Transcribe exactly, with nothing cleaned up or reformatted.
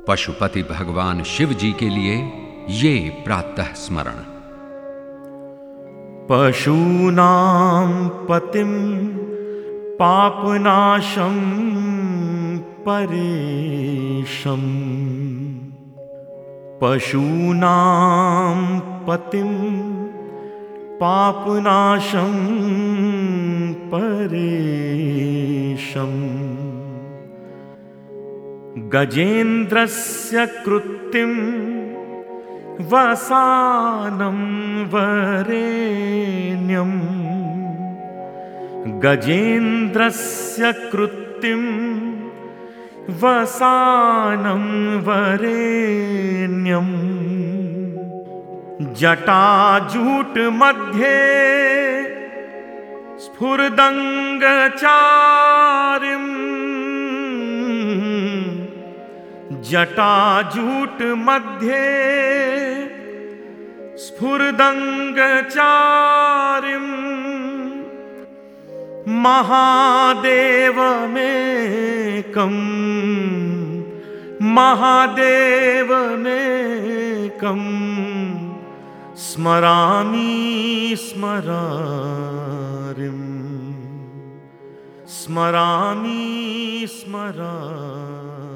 पशुपति भगवान शिव जी के लिए ये प्रातः स्मरण। पशूनां पतिं पापनाशं परेशम्। पशूनां पतिं पापनाशं परेशम्। गजेन्द्रस्य कृत्तिं वसानं वरेण्यम्। गजेन्द्रस्य कृत्तिं वसानं वरेण्यम्। जटाजूटमध्ये स्फुरदङ्गचारिम्। जटाजूटमध्ये स्फुरदङ्गचारिम्। महादेवमेकं महादेवमेकं स्मरामि स्मरारिम्। स्मरामि स्मरामि।